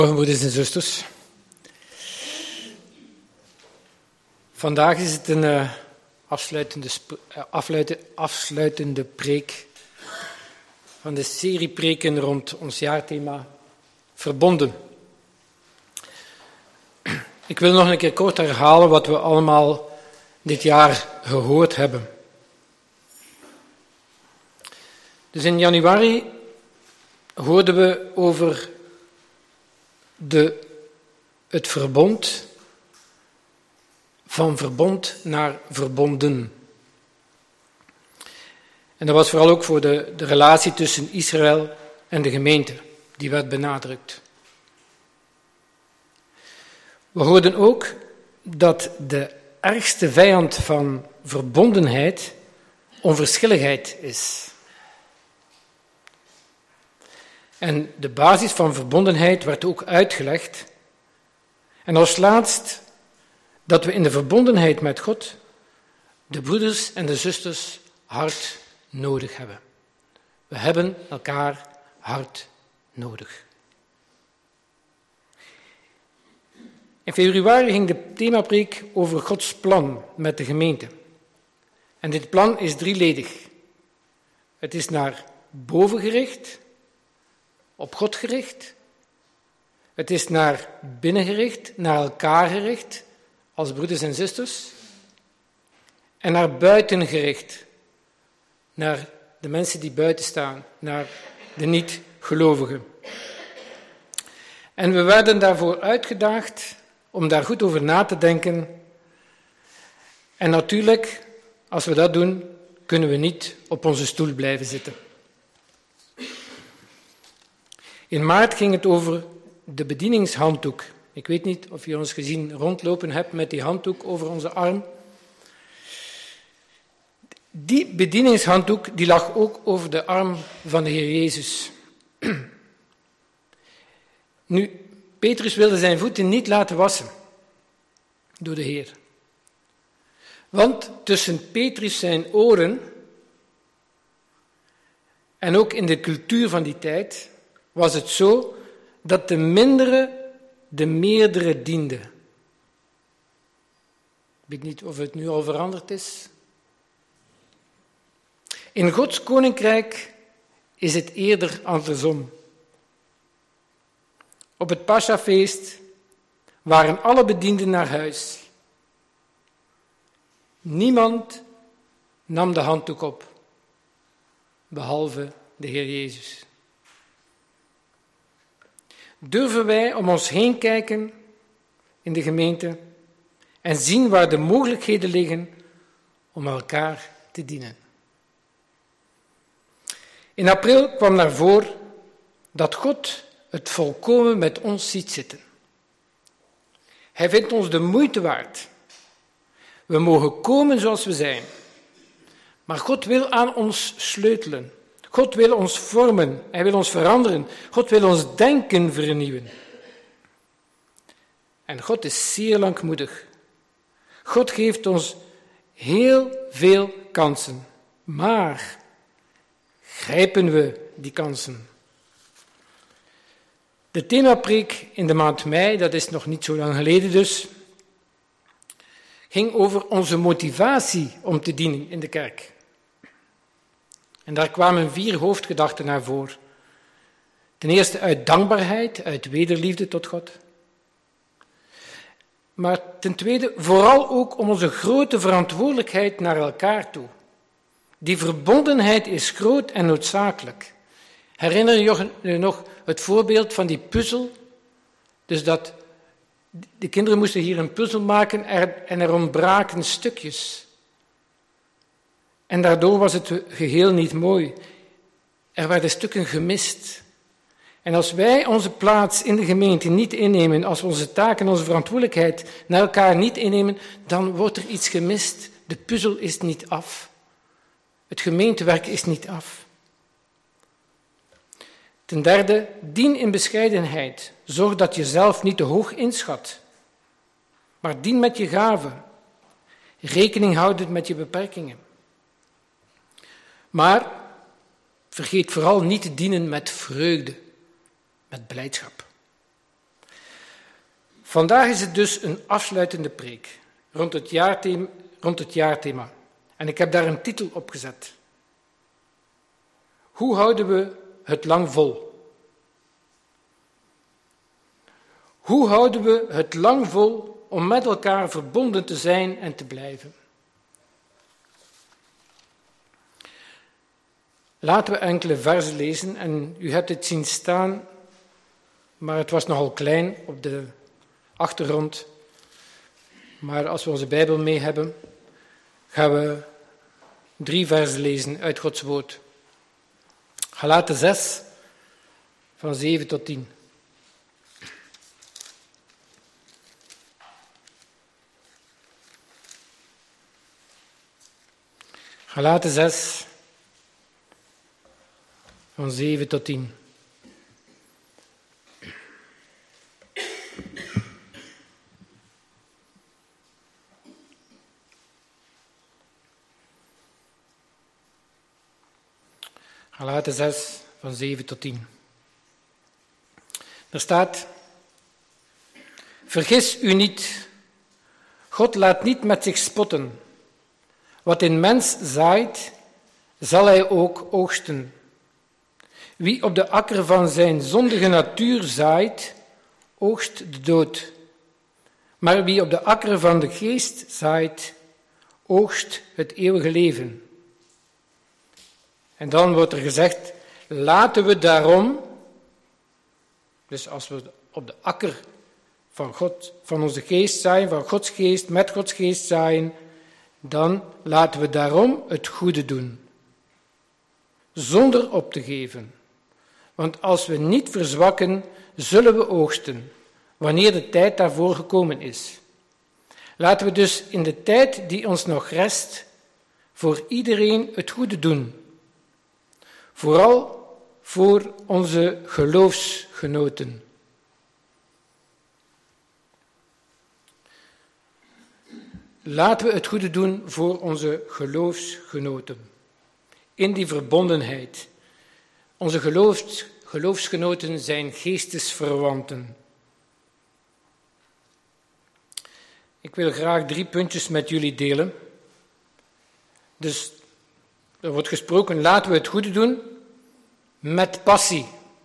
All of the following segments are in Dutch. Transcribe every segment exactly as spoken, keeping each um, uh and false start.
Goedemorgen, broeders en zusters. Vandaag is het een uh, afsluitende, sp- uh, afluiten, afsluitende preek van de serie preken rond ons jaarthema Verbonden. Ik wil nog een keer kort herhalen wat we allemaal dit jaar gehoord hebben. Dus in januari hoorden we over de, het verbond, van verbond naar verbonden. En dat was vooral ook voor de, de relatie tussen Israël en de gemeente, die werd benadrukt. We hoorden ook dat de ergste vijand van verbondenheid onverschilligheid is. En de basis van verbondenheid werd ook uitgelegd. En als laatst dat we in de verbondenheid met God de broeders en de zusters hard nodig hebben. We hebben elkaar hard nodig. In februari ging de themapreek over Gods plan met de gemeente. En dit plan is drieledig. Het is naar boven gericht, op God gericht. Het is naar binnen gericht, naar elkaar gericht, als broeders en zusters. En naar buiten gericht, naar de mensen die buiten staan, naar de niet-gelovigen. En we werden daarvoor uitgedaagd om daar goed over na te denken. En natuurlijk, als we dat doen, kunnen we niet op onze stoel blijven zitten. In maart ging het over de bedieningshanddoek. Ik weet niet of je ons gezien rondlopen hebt met die handdoek over onze arm. Die bedieningshanddoek die lag ook over de arm van de Heer Jezus. Nu, Petrus wilde zijn voeten niet laten wassen door de Heer. Want tussen Petrus zijn oren en ook in de cultuur van die tijd was het zo dat de mindere de meerdere diende. Ik weet niet of het nu al veranderd is. In Gods koninkrijk is het eerder andersom. Op het Paschafeest waren alle bedienden naar huis. Niemand nam de handdoek op, behalve de Heer Jezus. Durven wij om ons heen kijken in de gemeente en zien waar de mogelijkheden liggen om elkaar te dienen. In april kwam naar voren dat God het volkomen met ons ziet zitten. Hij vindt ons de moeite waard. We mogen komen zoals we zijn. Maar God wil aan ons sleutelen. God wil ons vormen, Hij wil ons veranderen. God wil ons denken vernieuwen. En God is zeer langmoedig. God geeft ons heel veel kansen. Maar grijpen we die kansen? De themapreek in de maand mei, dat is nog niet zo lang geleden dus, ging over onze motivatie om te dienen in de kerk. En daar kwamen vier hoofdgedachten naar voren. Ten eerste uit dankbaarheid, uit wederliefde tot God. Maar ten tweede vooral ook om onze grote verantwoordelijkheid naar elkaar toe. Die verbondenheid is groot en noodzakelijk. Herinner je je nog het voorbeeld van die puzzel? Dus dat de kinderen moesten hier een puzzel maken en er ontbraken stukjes. En daardoor was het geheel niet mooi. Er werden stukken gemist. En als wij onze plaats in de gemeente niet innemen, als we onze taak en onze verantwoordelijkheid naar elkaar niet innemen, dan wordt er iets gemist. De puzzel is niet af. Het gemeentewerk is niet af. Ten derde, dien in bescheidenheid. Zorg dat je zelf niet te hoog inschat. Maar dien met je gaven. Rekening houdend met je beperkingen. Maar vergeet vooral niet te dienen met vreugde, met blijdschap. Vandaag is het dus een afsluitende preek rond het jaarthema, rond het jaarthema. En ik heb daar een titel op gezet. Hoe houden we het lang vol? Hoe houden we het lang vol om met elkaar verbonden te zijn en te blijven? Laten we enkele verzen lezen en u hebt het zien staan, maar het was nogal klein op de achtergrond. Maar als we onze Bijbel mee hebben, gaan we drie versen lezen uit Gods woord. Galaten zes, van zeven tot tien. Galaten zes, van zeven tot tien. Galaten zes, van zeven tot tien. Er staat: Vergis u niet, God laat niet met zich spotten. Wat een mens zaait, zal hij ook oogsten. Wie op de akker van zijn zondige natuur zaait, oogst de dood. Maar wie op de akker van de geest zaait, oogst het eeuwige leven. En dan wordt er gezegd, laten we daarom, dus als we op de akker van God, van onze geest zaaien, van Gods geest, met Gods geest zaaien, dan laten we daarom het goede doen, zonder op te geven. Want als we niet verzwakken, zullen we oogsten, wanneer de tijd daarvoor gekomen is. Laten we dus in de tijd die ons nog rest, voor iedereen het goede doen. Vooral voor onze geloofsgenoten. Laten we het goede doen voor onze geloofsgenoten. In die verbondenheid. Onze geloofs, geloofsgenoten zijn geestesverwanten. Ik wil graag drie puntjes met jullie delen. Dus er wordt gesproken, laten we het goede doen met passie.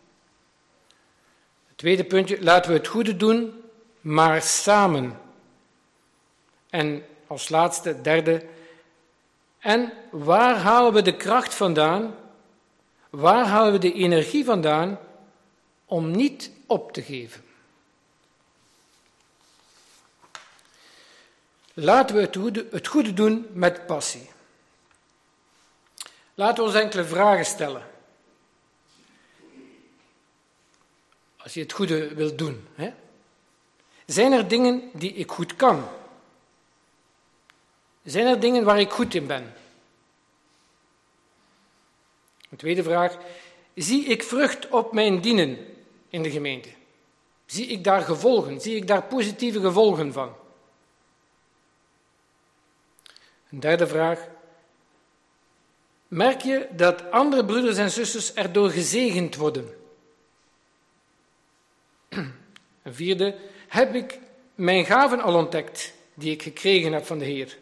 Het tweede puntje, laten we het goede doen, maar samen. En als laatste, derde, en waar halen we de kracht vandaan, waar halen we de energie vandaan om niet op te geven? Laten we het goede, het goede doen met passie. Laten we ons enkele vragen stellen. Als je het goede wilt doen. Hè? Zijn er dingen die ik goed kan? Zijn er dingen waar ik goed in ben? Een tweede vraag. Zie ik vrucht op mijn dienen in de gemeente? Zie ik daar gevolgen? Zie ik daar positieve gevolgen van? Een derde vraag. Merk je dat andere broeders en zusters erdoor gezegend worden? Een vierde. Heb ik mijn gaven al ontdekt die ik gekregen heb van de Heer?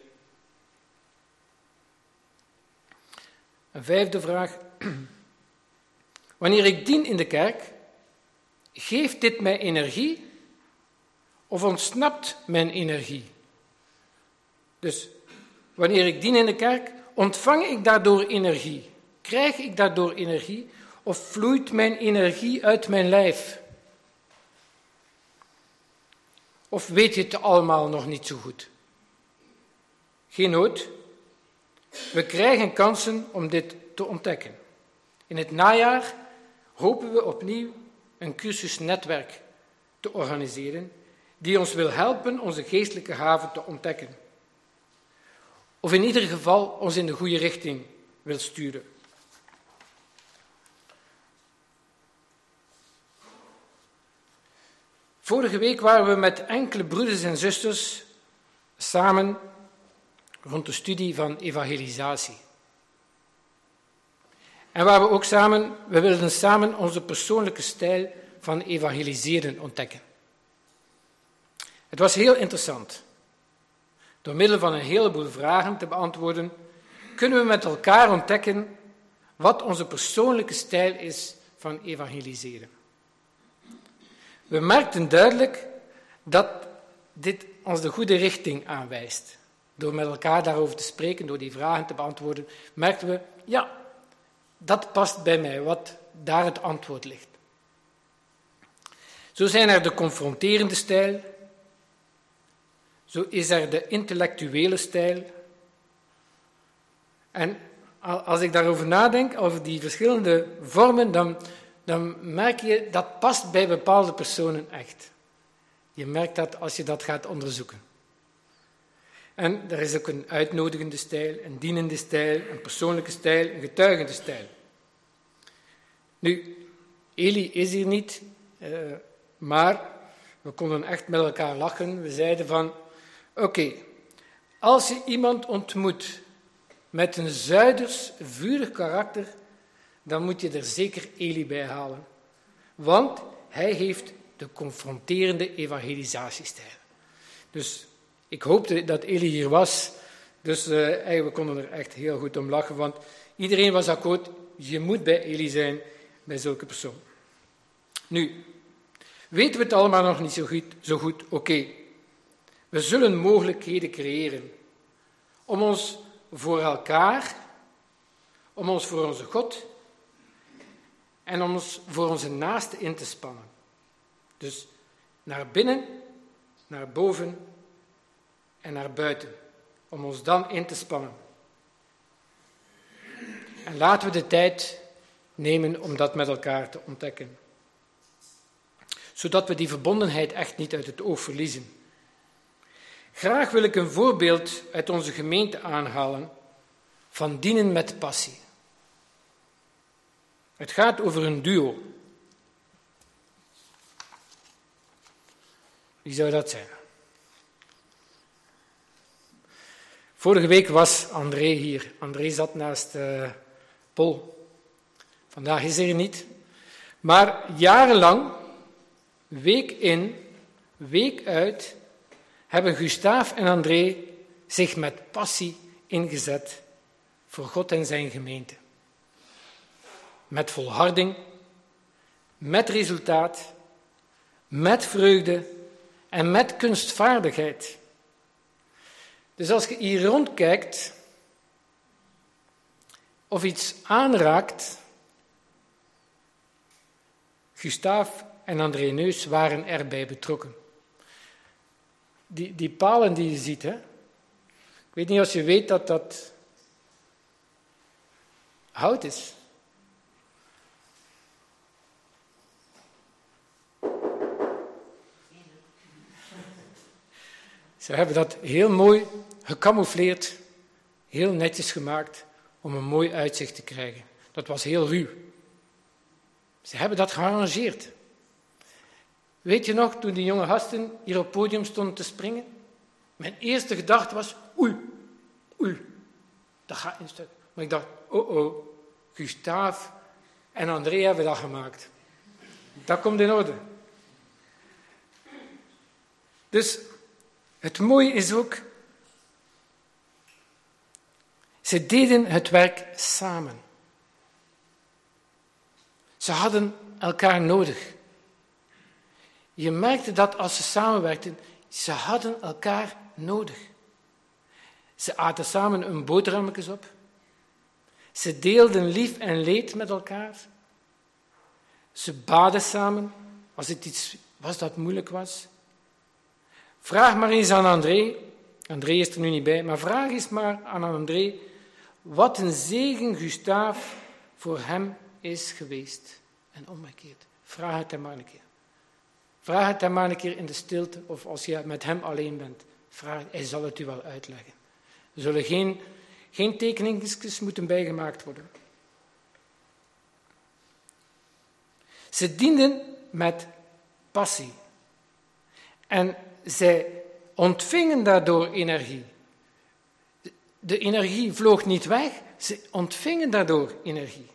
Een vijfde vraag. Wanneer ik dien in de kerk, geeft dit mij energie of ontsnapt mijn energie? Dus wanneer ik dien in de kerk, ontvang ik daardoor energie? Krijg ik daardoor energie of vloeit mijn energie uit mijn lijf? Of weet je het allemaal nog niet zo goed? Geen nood. We krijgen kansen om dit te ontdekken. In het najaar hopen we opnieuw een cursusnetwerk te organiseren die ons wil helpen onze geestelijke haven te ontdekken. Of in ieder geval ons in de goede richting wil sturen. Vorige week waren we met enkele broeders en zusters samen rond de studie van evangelisatie. En waar we ook samen, we wilden samen onze persoonlijke stijl van evangeliseren ontdekken. Het was heel interessant. Door middel van een heleboel vragen te beantwoorden, kunnen we met elkaar ontdekken wat onze persoonlijke stijl is van evangeliseren. We merkten duidelijk dat dit ons de goede richting aanwijst. Door met elkaar daarover te spreken, door die vragen te beantwoorden, merkten we, ja, dat past bij mij, wat daar het antwoord ligt. Zo zijn er de confronterende stijl, zo is er de intellectuele stijl. En als ik daarover nadenk, over die verschillende vormen, dan, dan merk je dat past bij bepaalde personen echt. Je merkt dat als je dat gaat onderzoeken. En er is ook een uitnodigende stijl, een dienende stijl, een persoonlijke stijl, een getuigende stijl. Nu, Eli is hier niet, uh, maar we konden echt met elkaar lachen. We zeiden van, oké, okay, als je iemand ontmoet met een zuiders, vurig karakter, dan moet je er zeker Eli bij halen. Want hij heeft de confronterende evangelisatiestijl. Dus ik hoopte dat Eli hier was, dus uh, we konden er echt heel goed om lachen, want iedereen was akkoord, je moet bij Eli zijn, bij zulke persoon. Nu, weten we het allemaal nog niet zo goed? Zo goed? Oké, okay. We zullen mogelijkheden creëren om ons voor elkaar, om ons voor onze God en om ons voor onze naasten in te spannen. Dus naar binnen, naar boven en naar buiten, om ons dan in te spannen. En laten we de tijd nemen om dat met elkaar te ontdekken. Zodat we die verbondenheid echt niet uit het oog verliezen. Graag wil ik een voorbeeld uit onze gemeente aanhalen van dienen met passie. Het gaat over een duo. Wie zou dat zijn? Vorige week was André hier. André zat naast uh, Paul. Vandaag is hij er niet. Maar jarenlang, week in, week uit, hebben Gustaaf en André zich met passie ingezet voor God en zijn gemeente. Met volharding, met resultaat, met vreugde en met kunstvaardigheid. Dus als je hier rondkijkt of iets aanraakt, Gustaaf en André Neus waren erbij betrokken. Die, die palen die je ziet, hè? Ik weet niet of je weet dat dat hout is. Ze hebben dat heel mooi gecamoufleerd, heel netjes gemaakt om een mooi uitzicht te krijgen. Dat was heel ruw. Ze hebben dat gearrangeerd. Weet je nog, toen die jonge gasten hier op het podium stonden te springen? Mijn eerste gedachte was, oei, oei, dat gaat in stuk. Maar ik dacht, oh oh, Gustaaf en André hebben dat gemaakt. Dat komt in orde. Dus het mooie is ook, ze deden het werk samen. Ze hadden elkaar nodig. Je merkte dat als ze samenwerkten, ze hadden elkaar nodig. Ze aten samen een boterhammetjes op. Ze deelden lief en leed met elkaar. Ze baden samen, als het iets was dat moeilijk was. Vraag maar eens aan André, André is er nu niet bij, maar vraag eens maar aan André wat een zegen Gustaaf voor hem is geweest. En omgekeerd. Vraag het hem maar een keer. Vraag het hem maar een keer in de stilte of als je met hem alleen bent. Vraag, hij zal het u wel uitleggen. Er zullen geen, geen tekeningetjes moeten bijgemaakt worden. Ze dienden met passie. En zij ontvingen daardoor energie. De energie vloog niet weg, ze ontvingen daardoor energie.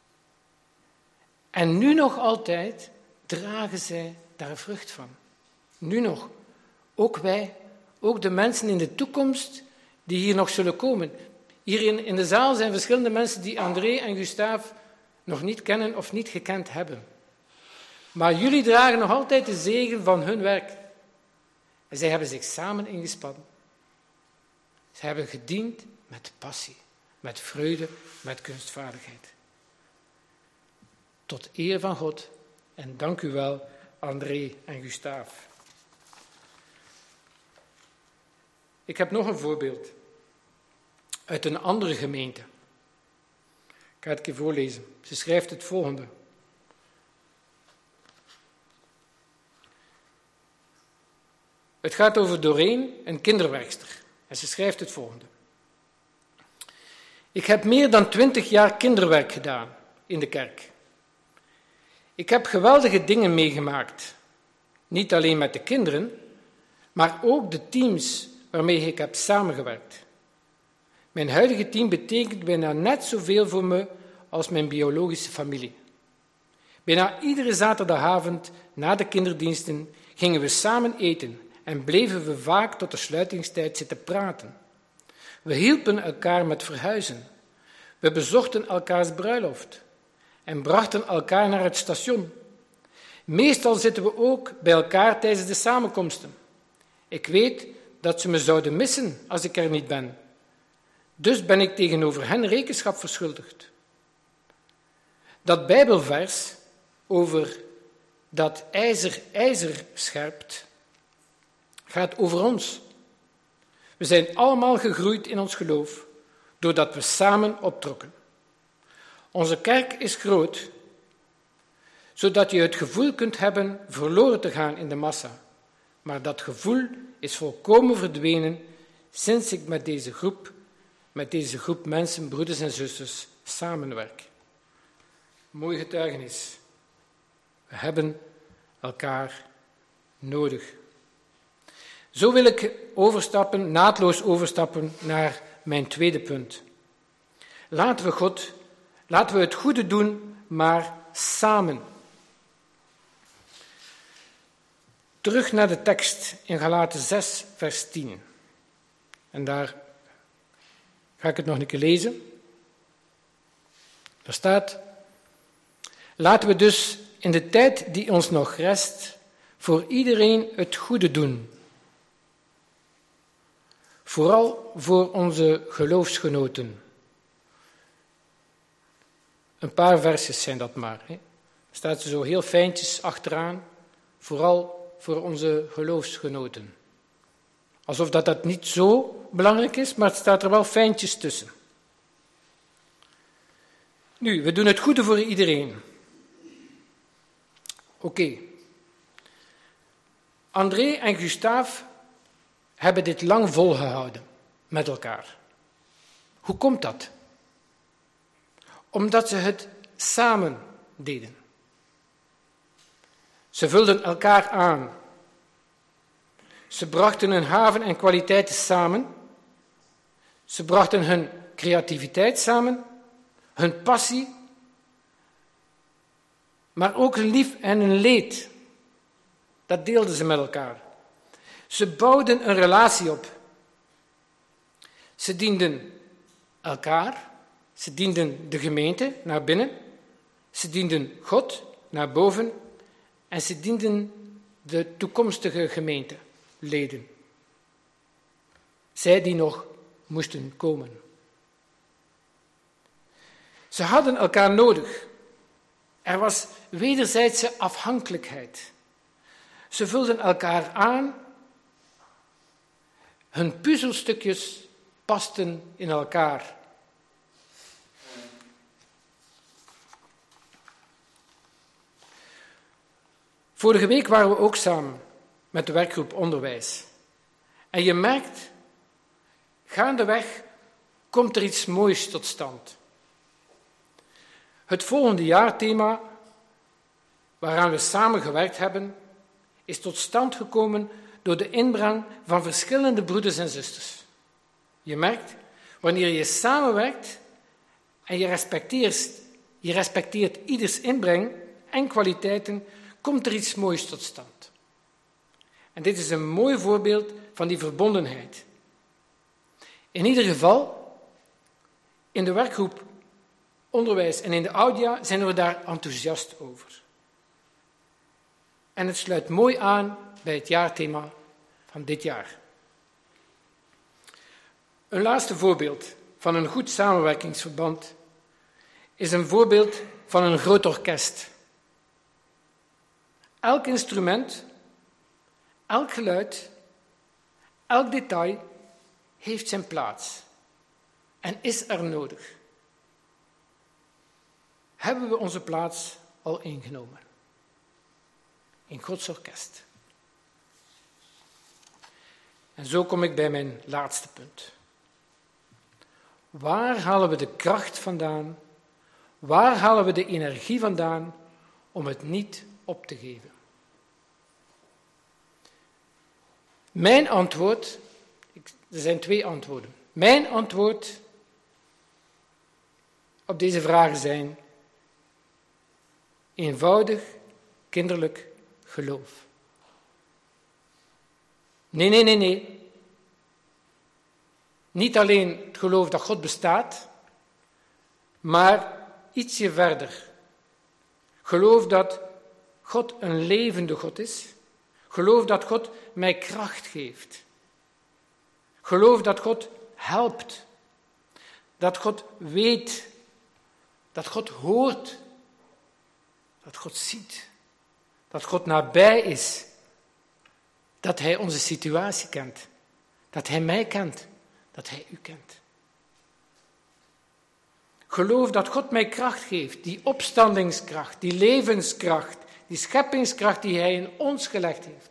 En nu nog altijd dragen zij daar vrucht van. Nu nog. Ook wij, ook de mensen in de toekomst die hier nog zullen komen. Hier in, in de zaal zijn verschillende mensen die André en Gustave nog niet kennen of niet gekend hebben. Maar jullie dragen nog altijd de zegen van hun werk. En zij hebben zich samen ingespannen. Zij hebben gediend met passie, met vreugde, met kunstvaardigheid. Tot eer van God. En dank u wel, André en Gustave. Ik heb nog een voorbeeld uit een andere gemeente. Ik ga het een keer voorlezen. Ze schrijft het volgende. Het gaat over Doreen, een kinderwerkster. En ze schrijft het volgende. Ik heb meer dan twintig jaar kinderwerk gedaan in de kerk. Ik heb geweldige dingen meegemaakt. Niet alleen met de kinderen, maar ook de teams waarmee ik heb samengewerkt. Mijn huidige team betekent bijna net zoveel voor me als mijn biologische familie. Bijna iedere zaterdagavond na de kinderdiensten gingen we samen eten en bleven we vaak tot de sluitingstijd zitten praten. We hielpen elkaar met verhuizen. We bezochten elkaars bruiloft en brachten elkaar naar het station. Meestal zitten we ook bij elkaar tijdens de samenkomsten. Ik weet dat ze me zouden missen als ik er niet ben. Dus ben ik tegenover hen rekenschap verschuldigd. Dat Bijbelvers over dat ijzer ijzer scherpt, gaat over ons. We zijn allemaal gegroeid in ons geloof, doordat we samen optrokken. Onze kerk is groot, zodat je het gevoel kunt hebben verloren te gaan in de massa. Maar dat gevoel is volkomen verdwenen sinds ik met deze groep, met deze groep mensen, broeders en zusters, samenwerk. Mooi getuigenis. We hebben elkaar nodig. Zo wil ik overstappen, naadloos overstappen naar mijn tweede punt. Laten we God, laten we het goede doen, maar samen. Terug naar de tekst in Galaten zes, vers tien. En daar ga ik het nog een keer lezen. Daar staat: laten we dus in de tijd die ons nog rest voor iedereen het goede doen. Vooral voor onze geloofsgenoten. Een paar versjes zijn dat maar. Hè. Staat er zo heel fijntjes achteraan. Vooral voor onze geloofsgenoten. Alsof dat, dat niet zo belangrijk is, maar het staat er wel fijntjes tussen. Nu, we doen het goede voor iedereen. Oké. Okay. André en Gustave hebben dit lang volgehouden met elkaar. Hoe komt dat? Omdat ze het samen deden. Ze vulden elkaar aan. Ze brachten hun haven en kwaliteiten samen. Ze brachten hun creativiteit samen, hun passie, maar ook hun lief en hun leed. Dat deelden ze met elkaar. Ze bouwden een relatie op. Ze dienden elkaar, ze dienden de gemeente naar binnen, ze dienden God naar boven en ze dienden de toekomstige gemeenteleden. Zij die nog moesten komen. Ze hadden elkaar nodig. Er was wederzijdse afhankelijkheid. Ze vulden elkaar aan. Hun puzzelstukjes pasten in elkaar. Vorige week waren we ook samen met de werkgroep onderwijs. En je merkt, gaandeweg komt er iets moois tot stand. Het volgende jaarthema, waaraan we samen gewerkt hebben, is tot stand gekomen door de inbreng van verschillende broeders en zusters. Je merkt, wanneer je samenwerkt en je respecteert, je respecteert ieders inbreng en kwaliteiten, komt er iets moois tot stand. En dit is een mooi voorbeeld van die verbondenheid. In ieder geval, in de werkgroep onderwijs en in de Audia zijn we daar enthousiast over. En het sluit mooi aan bij het jaarthema van dit jaar. Een laatste voorbeeld van een goed samenwerkingsverband is een voorbeeld van een groot orkest. Elk instrument, elk geluid, elk detail heeft zijn plaats en is er nodig. Hebben we onze plaats al ingenomen? In Gods orkest. En zo kom ik bij mijn laatste punt. Waar halen we de kracht vandaan? Waar halen we de energie vandaan om het niet op te geven? Mijn antwoord, er zijn twee antwoorden. Mijn antwoord op deze vragen zijn eenvoudig, kinderlijk geloof. Nee, nee, nee, nee. Niet alleen het geloof dat God bestaat, maar ietsje verder. Geloof dat God een levende God is. Geloof dat God mij kracht geeft. Geloof dat God helpt. Dat God weet. Dat God hoort. Dat God ziet. Dat God nabij is. Dat Hij onze situatie kent. Dat Hij mij kent. Dat Hij u kent. Geloof dat God mij kracht geeft. Die opstandingskracht, die levenskracht, die scheppingskracht die Hij in ons gelegd heeft.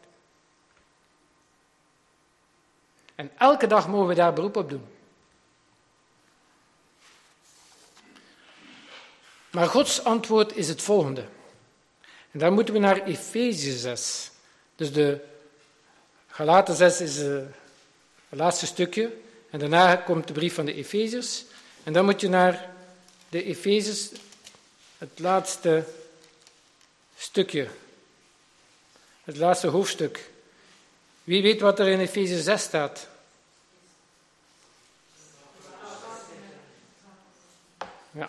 En elke dag mogen we daar beroep op doen. Maar Gods antwoord is het volgende. En daar moeten we naar Efeze zes. Dus de Galaten zes is het laatste stukje. En daarna komt de brief van de Efeziërs. En dan moet je naar de Efeziërs, het laatste stukje. Het laatste hoofdstuk. Wie weet wat er in Efeze zes staat? Ja.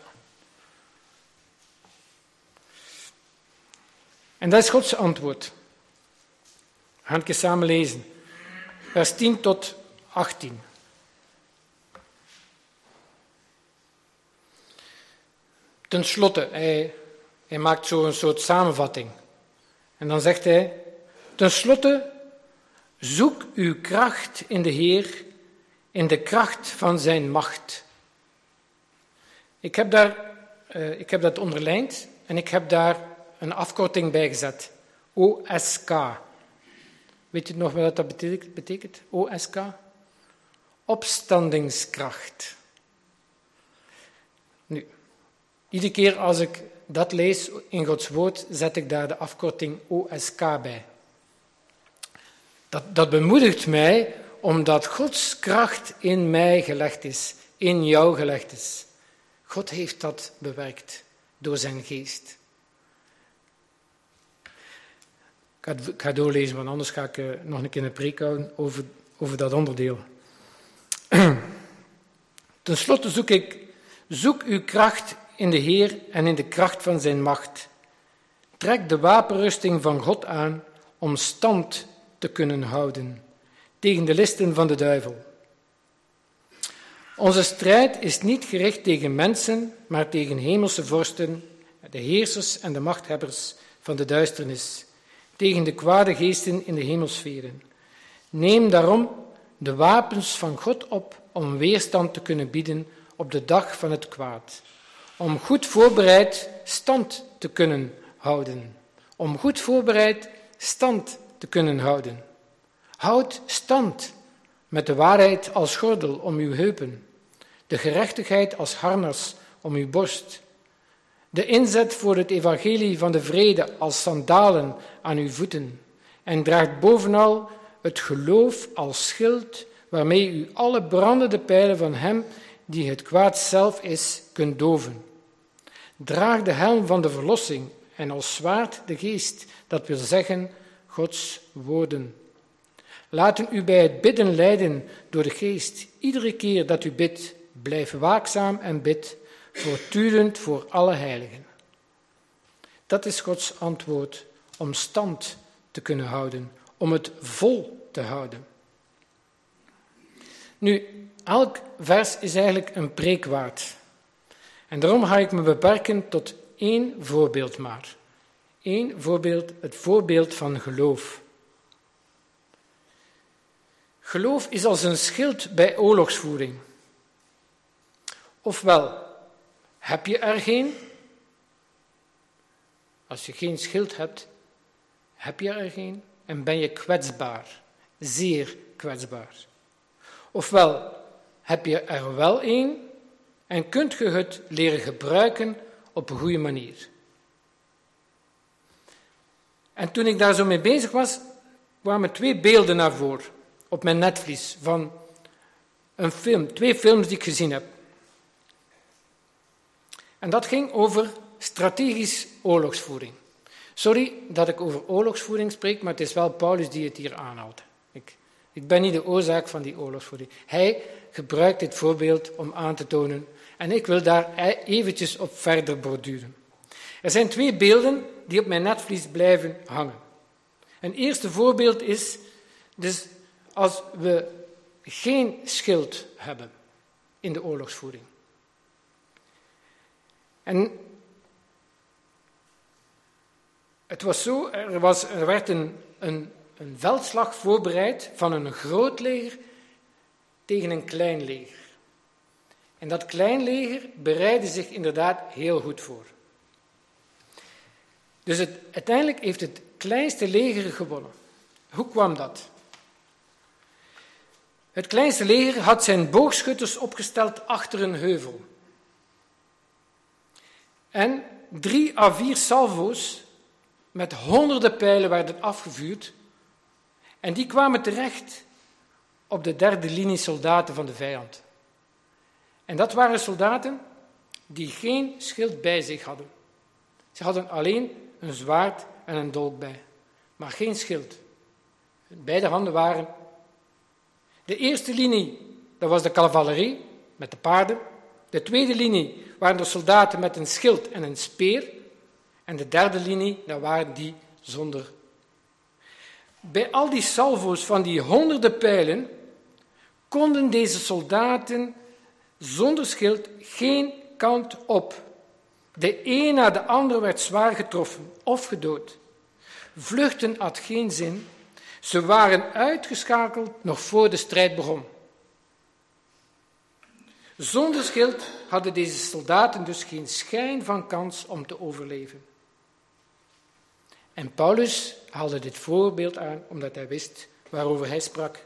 En dat is Gods antwoord. We gaan het eens samen lezen. Vers tien tot achttien. Ten slotte, hij, hij maakt zo een soort samenvatting. En dan zegt hij, ten slotte, zoek uw kracht in de Heer, in de kracht van zijn macht. Ik heb, daar, uh, ik heb dat onderlijnd en ik heb daar een afkorting bij gezet. O S K. Weet je nog wat dat betekent? O S K? Opstandingskracht. Nu, iedere keer als ik dat lees in Gods woord, zet ik daar de afkorting O S K bij. Dat, dat bemoedigt mij, omdat Gods kracht in mij gelegd is, in jou gelegd is. God heeft dat bewerkt door zijn geest. Ik ga, ik ga doorlezen, want anders ga ik uh, nog een keer een preek houden over, over dat onderdeel. Ten slotte zoek ik, zoek uw kracht in de Heer en in de kracht van zijn macht. Trek de wapenrusting van God aan om stand te kunnen houden tegen de listen van de duivel. Onze strijd is niet gericht tegen mensen, maar tegen hemelse vorsten, de heersers en de machthebbers van de duisternis, tegen de kwade geesten in de hemelsferen. Neem daarom de wapens van God op om weerstand te kunnen bieden op de dag van het kwaad. Om goed voorbereid stand te kunnen houden. Om goed voorbereid stand te kunnen houden. Houd stand met de waarheid als gordel om uw heupen. De gerechtigheid als harnas om uw borst. De inzet voor het evangelie van de vrede als sandalen aan uw voeten. En draagt bovenal het geloof als schild waarmee u alle brandende pijlen van hem die het kwaad zelf is, kunt doven. Draag de helm van de verlossing en als zwaard de geest, dat wil zeggen Gods woorden. Laten u bij het bidden leiden door de geest. Iedere keer dat u bidt, blijf waakzaam en bid, voortdurend voor alle heiligen. Dat is Gods antwoord om stand te kunnen houden, om het vol te houden. Nu, elk vers is eigenlijk een preek waard. En daarom ga ik me beperken tot één voorbeeld maar. Eén voorbeeld, het voorbeeld van geloof. Geloof is als een schild bij oorlogsvoering. Ofwel, heb je er geen? Als je geen schild hebt, heb je er geen en ben je kwetsbaar, zeer kwetsbaar. Ofwel, heb je er wel een en kunt je het leren gebruiken op een goede manier. En toen ik daar zo mee bezig was, kwamen twee beelden naar voren op mijn netvlies van een film, twee films die ik gezien heb. En dat ging over strategisch oorlogsvoering. Sorry dat ik over oorlogsvoering spreek, maar het is wel Paulus die het hier aanhaalt. Ik, ik ben niet de oorzaak van die oorlogsvoering. Hij gebruikt dit voorbeeld om aan te tonen en ik wil daar eventjes op verder borduren. Er zijn twee beelden die op mijn netvlies blijven hangen. Een eerste voorbeeld is, dus als we geen schild hebben in de oorlogsvoering. En het was zo, er, was, er werd een, een, een veldslag voorbereid van een groot leger tegen een klein leger. En dat klein leger bereidde zich inderdaad heel goed voor. Dus het, uiteindelijk heeft het kleinste leger gewonnen. Hoe kwam dat? Het kleinste leger had zijn boogschutters opgesteld achter een heuvel. En drie à vier salvo's met honderden pijlen werden afgevuurd. En die kwamen terecht op de derde linie soldaten van de vijand. En dat waren soldaten die geen schild bij zich hadden. Ze hadden alleen een zwaard en een dolk bij, maar geen schild. Beide handen waren. De eerste linie, dat was de cavalerie met de paarden. De tweede linie waren de soldaten met een schild en een speer. En de derde linie, dat waren die zonder. Bij al die salvo's van die honderden pijlen konden deze soldaten zonder schild geen kant op. De een na de ander werd zwaar getroffen of gedood. Vluchten had geen zin. Ze waren uitgeschakeld nog voor de strijd begon. Zonder schild hadden deze soldaten dus geen schijn van kans om te overleven. En Paulus haalde dit voorbeeld aan omdat hij wist waarover hij sprak.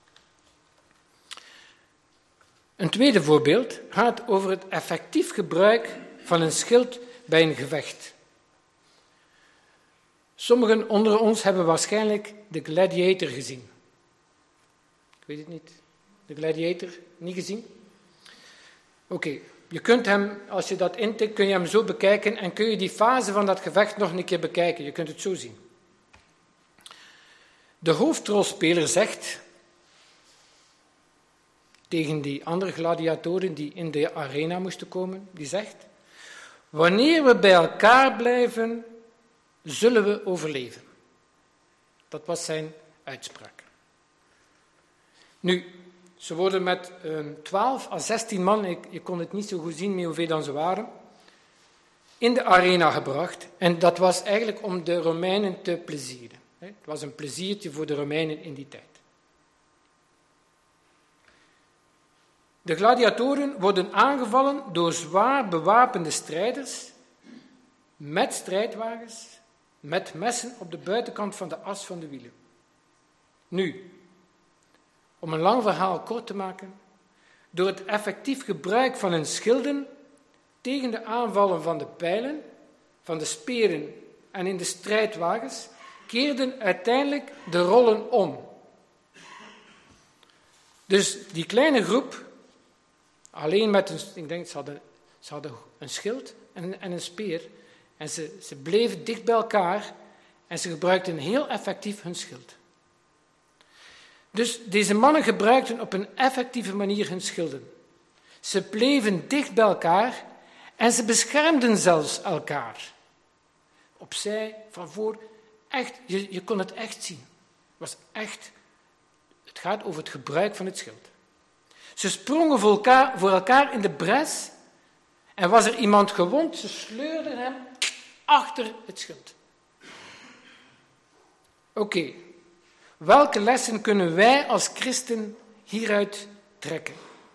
Een tweede voorbeeld gaat over het effectief gebruik van een schild bij een gevecht. Sommigen onder ons hebben waarschijnlijk de Gladiator gezien. Ik weet het niet. De Gladiator, niet gezien? Oké, okay. Je kunt hem, als je dat intikt, kun je hem zo bekijken en kun je die fase van dat gevecht nog een keer bekijken. Je kunt het zo zien. De hoofdrolspeler zegt tegen die andere gladiatoren die in de arena moesten komen, die zegt: wanneer we bij elkaar blijven, zullen we overleven. Dat was zijn uitspraak. Nu, ze worden met twaalf à zestien man, ik, je kon het niet zo goed zien met hoeveel dan ze waren, in de arena gebracht. En dat was eigenlijk om de Romeinen te plezieren. Het was een pleziertje voor de Romeinen in die tijd. De gladiatoren worden aangevallen door zwaar bewapende strijders met strijdwagens, met messen op de buitenkant van de as van de wielen. Nu, om een lang verhaal kort te maken, door het effectief gebruik van hun schilden tegen de aanvallen van de pijlen, van de speren en in de strijdwagens, keerden uiteindelijk de rollen om. Dus die kleine groep, alleen met een, ik denk, ze hadden, ze hadden een schild en, en een speer, en ze, ze bleven dicht bij elkaar en ze gebruikten heel effectief hun schild. Dus deze mannen gebruikten op een effectieve manier hun schilden. Ze bleven dicht bij elkaar en ze beschermden zelfs elkaar. Opzij, van voor, echt, je, je kon het echt zien. Het was echt, het gaat over het gebruik van het schild. Ze sprongen voor elkaar, voor elkaar in de bres en was er iemand gewond, ze sleurden hem achter het schild. Oké, okay. Welke lessen kunnen wij als christen hieruit trekken?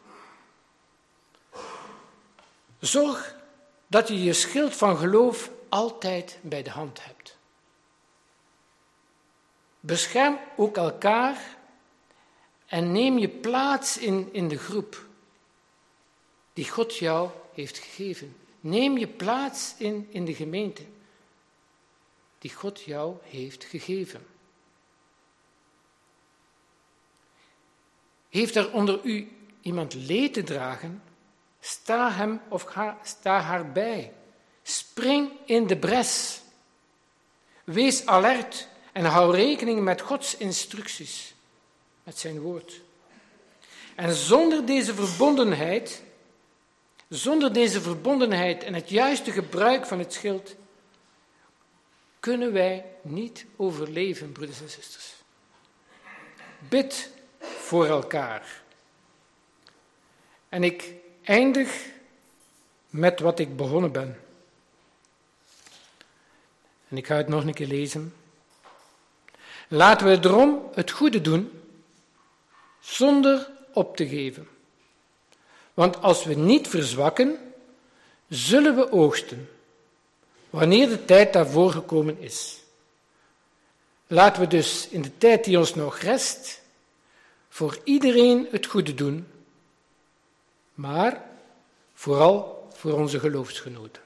Zorg dat je je schild van geloof altijd bij de hand hebt. Bescherm ook elkaar en neem je plaats in, in de groep die God jou heeft gegeven. Neem je plaats in, in de gemeente die God jou heeft gegeven. Heeft er onder u iemand leed te dragen? Sta hem of haar, sta haar bij. Spring in de bres. Wees alert en hou rekening met Gods instructies, met zijn woord. En zonder deze verbondenheid, zonder deze verbondenheid en het juiste gebruik van het schild, kunnen wij niet overleven, broeders en zusters. Bid voor elkaar. En ik eindig met wat ik begonnen ben. En ik ga het nog een keer lezen. Laten we daarom het goede doen, zonder op te geven. Want als we niet verzwakken, zullen we oogsten, wanneer de tijd daarvoor gekomen is. Laten we dus in de tijd die ons nog rest, voor iedereen het goede doen, maar vooral voor onze geloofsgenoten.